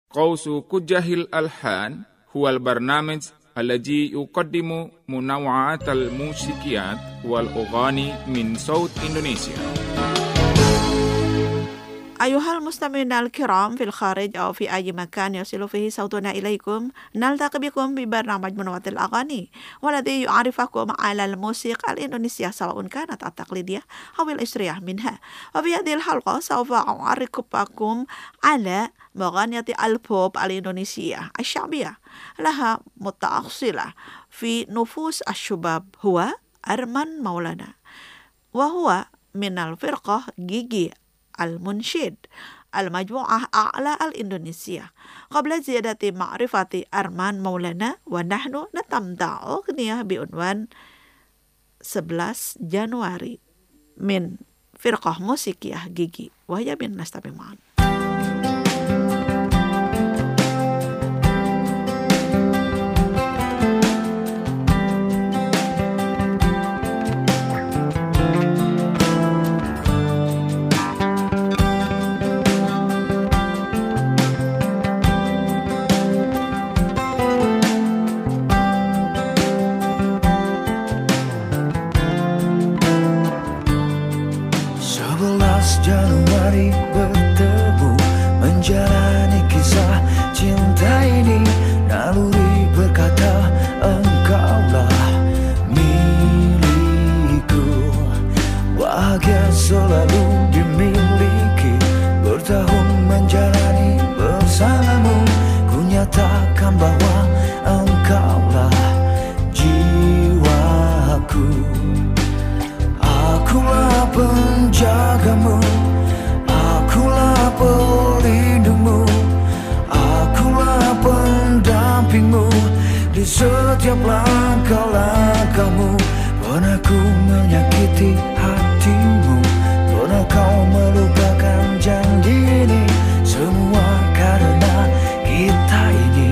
قوس كجه الألحان هو البرنامج الذي يقدم منوعات الموسيقيات والأغاني من صوت إندونيسيا. أيها المستمعون الكرام في الخارج أو في أي مكان يصل فيه صوتنا إليكم، نلتقي بكم ببرنامج منوعات الأغاني، والذي يعرفكم على الموسيقى الإندونيسية سواء كانت التقليدية أو الأصلية منها. وفي هذه الحلقة سوف أعرفكم على مغنية البوب الإندونيسية الشعبية لها متأصلة في نفوس الشباب، هو أرمان مولانا، وهو من الفرقة جيجي المنشد المجموعة أعلى الإندونيسية. قبل زيادة معرفة أرمان مولانا ونحن نستمتع أغنية بعنوان 11 جانوري من فرقة موسيقية جيجي، وهي بنستمع معا. Januari bertemu menjalani kisah cinta ini. Naluri berkata engkaulah milikku, bahagia selalu dimiliki. Bertahun menjalani bersamamu, ku nyatakan bahwa engkaulah jiwaku. Akulah penjagamu, akulah pelindungmu, akulah pendampingmu di setiap langkah-langkahmu. Pernah ku menyakiti hatimu, pernah kau melupakan janji ini. Semua karena kita ini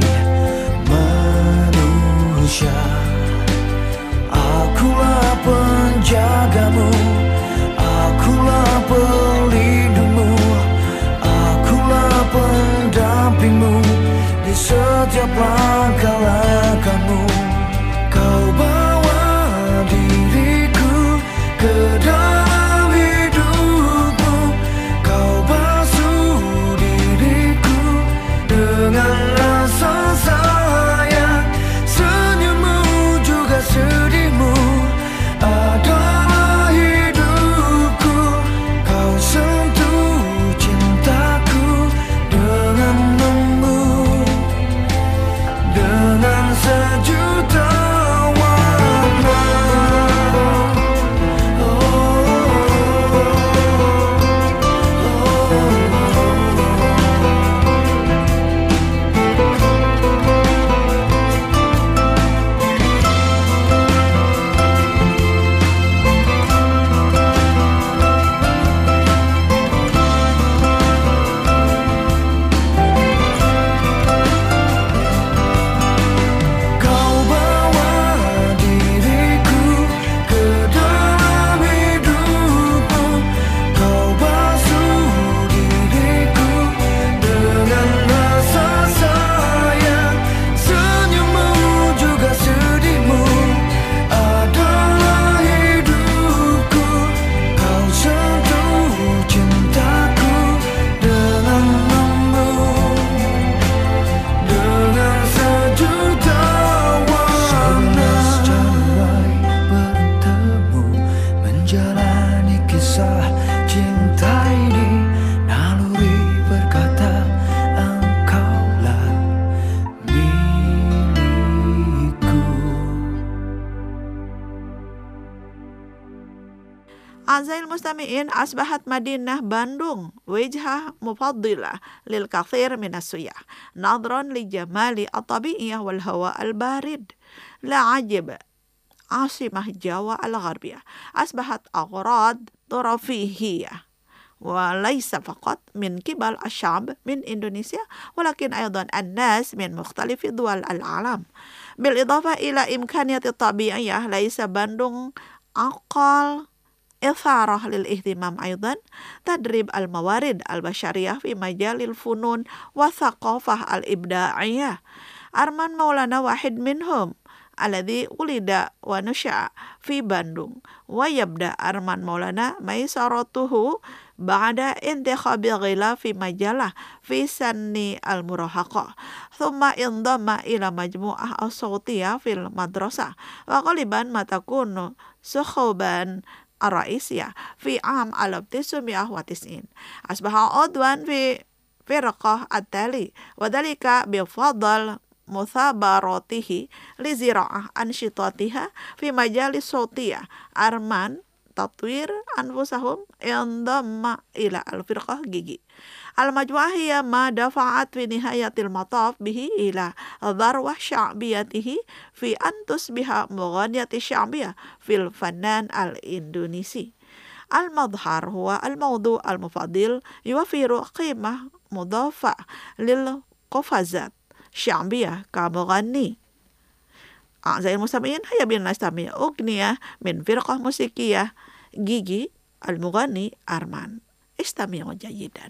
manusia. Akulah penjagamu, akulah pelindungmu, akulah pendampingmu di setiap langkah-langkahmu. Kau bawa diriku ke dalam hidupmu, kau basuh diriku dengan rasa sayang. Senyummu juga sedihmu adalah hidupku. Kau sentuh cintaku dengan lembut, dengan sejuta warna. أعزائي المستمعين، أصبحت مدينة بندونغ وجهة مفضلة للكثير من السياح نظرا لجمال الطبيعة والهواء البارد. لا عجب عاصمة جاوا الغربية أصبحت أغراض ترفيهية، وليس فقط من قبل الشعب من إندونيسيا ولكن أيضا الناس من مختلف دول العالم. بالإضافة إلى إمكانيات الطبيعية، ليس بندونغ أقل إثارة للاهتمام أيضا تدريب الموارد البشرية في مجال الفنون والثقافة الإبداعية. أرمان مولانا واحد منهم الذي ولد ونشأ في باندung ويبدأ أرمان مولانا ميسرته بعد انتخاب غلاف مجلة في سن المراهقة ثم انضم إلى مجموعة الصوتية في المدرسة وغالبا ما تكون صحبا الرئيسية في عام 1990 أصبح عضوا في فرقة التالي وذلك بفضل مثابرته لزراعة أنشطتها في مجال الصوتية. أرمان تطوير أنفسهم انضم إلى الفرقة جيجي. المجموعة هي ما دفعت في نهاية المطاف به إلى ذروة شعبيته في أن تصبح مغنية شعبية في الفنان الإندونيسي. المظهر هو الموضوع المفضل يوفر قيمة مضافة للقفزات شعبية كمغني. أعزائي المستمعين، هيا بنا نستمع أغنية من فرقة موسيقية جيجي المغني أرمان. استمعوا جيدا.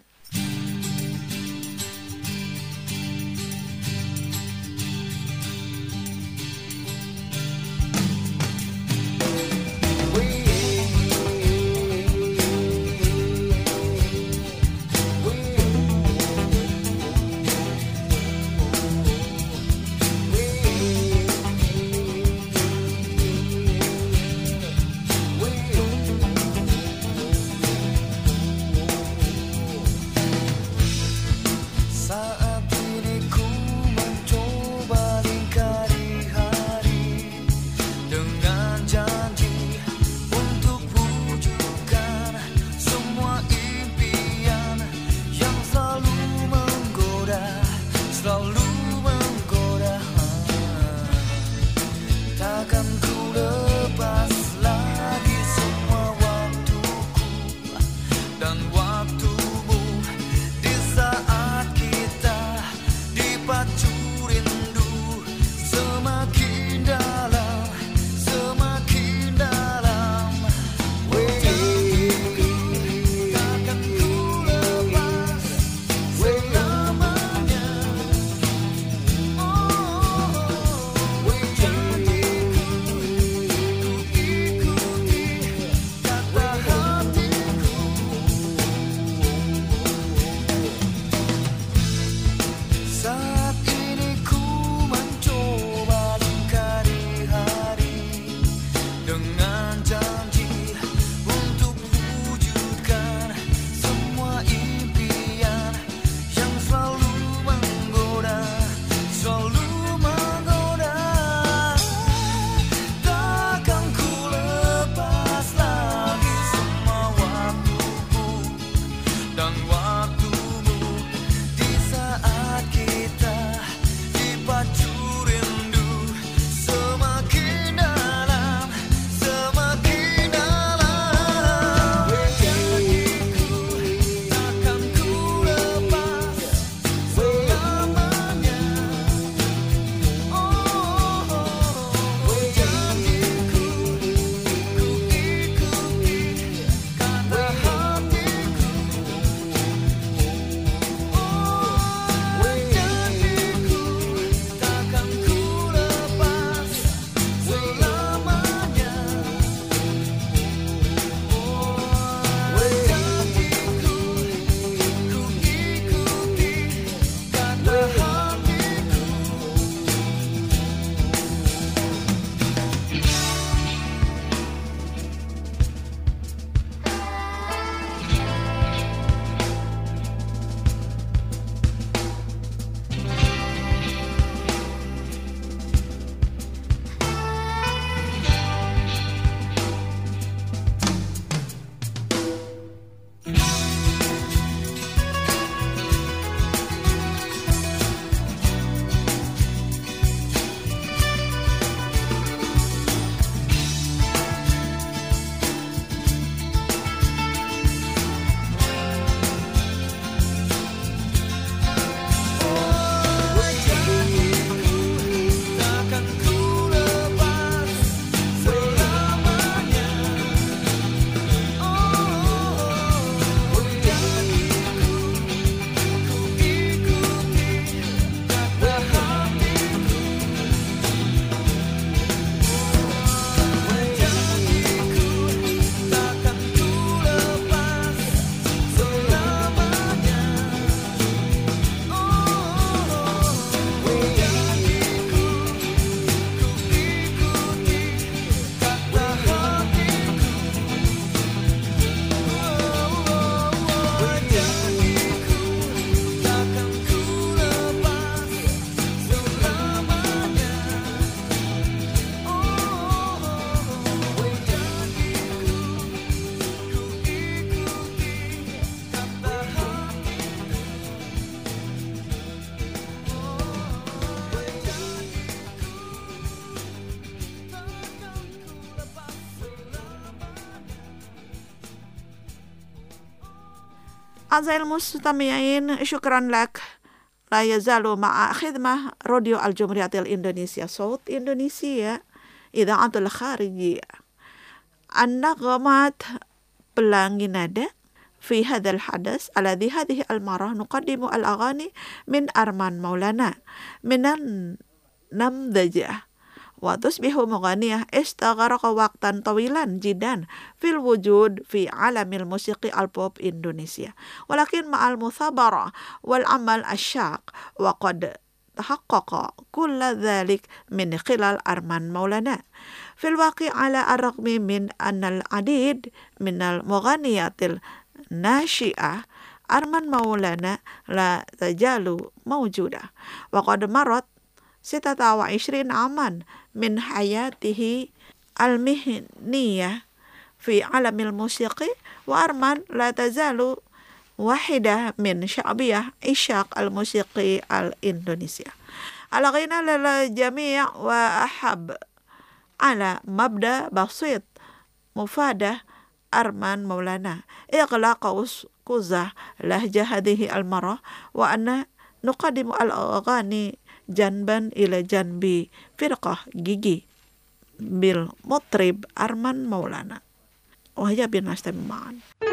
أعزائي المستمعين، شكرا لك. لا يزال مع خدمة راديو الجمهورية الإندونيسية صوت إندونيسيا إذاعة الخارجية. النغمات pelangi nada في هذا الحدث الذي هذه المرة نقدم الأغاني من أرمان مولانا من النمذجة، وتصبح مغنية استغرق وقتا طويلا جدا في الوجود في عالم الموسيقى البوب إندونيسيا، ولكن مع المثابرة والعمل الشاق وقد تحقق كل ذلك من خلال أرمان مولانا. في الواقع على الرغم من أن العديد من المغنيات الناشئة أرمان مولانا لا تزال موجودة، وقد مرت 26 عاما من حياته المهنية في عالم الموسيقى، وأرمان لا تزال واحدة من شعبية عشاق الموسيقى الإندونيسية. الغنى للجميع وأحب على مبدأ بسيط مفادة أرمان مولانا إغلاق قزح لهجة هذه المرة، وأن نقدم الأغاني جنبا إلى جنب فرقة جيجي بالمطرب أرمان مولانا، وهيا بنا نستمع معا.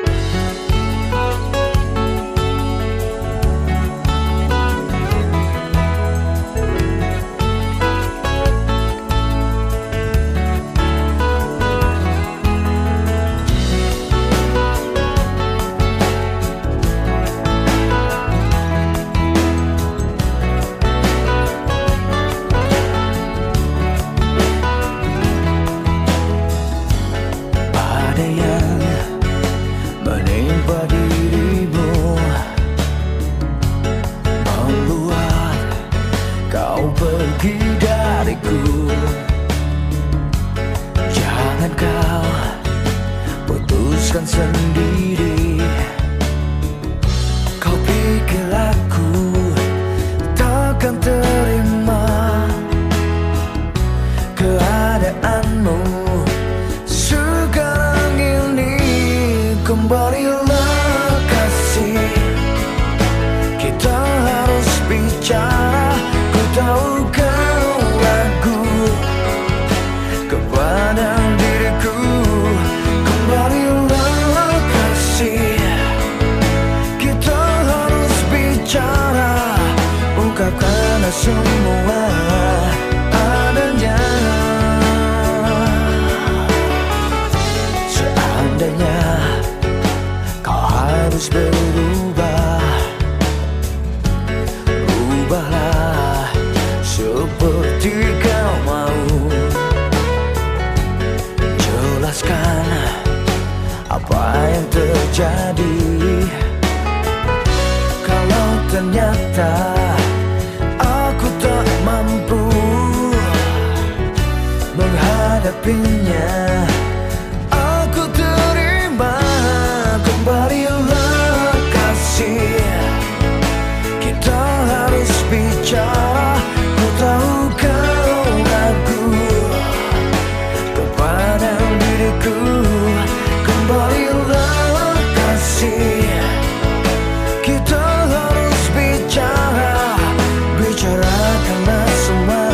Jangan kau putuskan sendiri. Kau pikir aku takkan terima keadaanmu sekarang ini. Kembalilah kasih, kita harus bicara. Ku tahu kau ragu kepada diriku. Kembalilah kasih, kita harus bicara. Ungkapkanlah semua adanya. Seandainya kau harus berubah, ubahlah seperti kau mau. Jelaskan apa yang terjadi. Kalau ternyata aku tak mampu menghadapinya, aku terima. Kembalilah kasih, kita harus bicara. Ku tahu kau ragu kepada diriku. Kembalilah kasih, kita harus bicara. Bicarakanlah semua.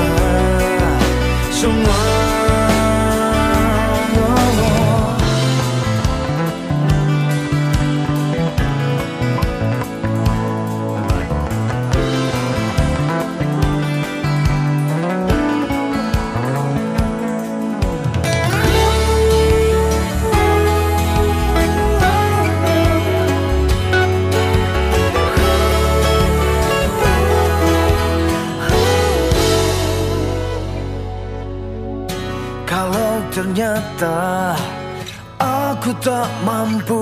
Kalau ternyata aku tak mampu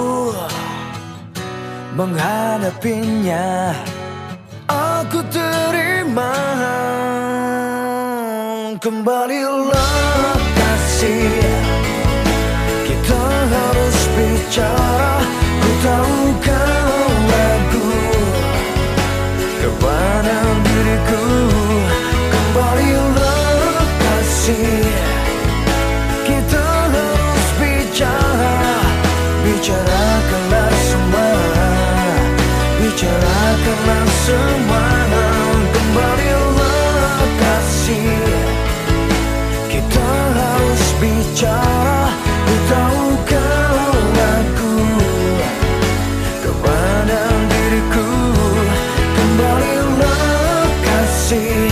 menghadapinya, aku terima. Kembalilah kasih, kita harus bicara. Ku tahu kau ragu kepada diriku. Kembalilah kasih, kita harus bicara. Bicarakanlah semua. kasih,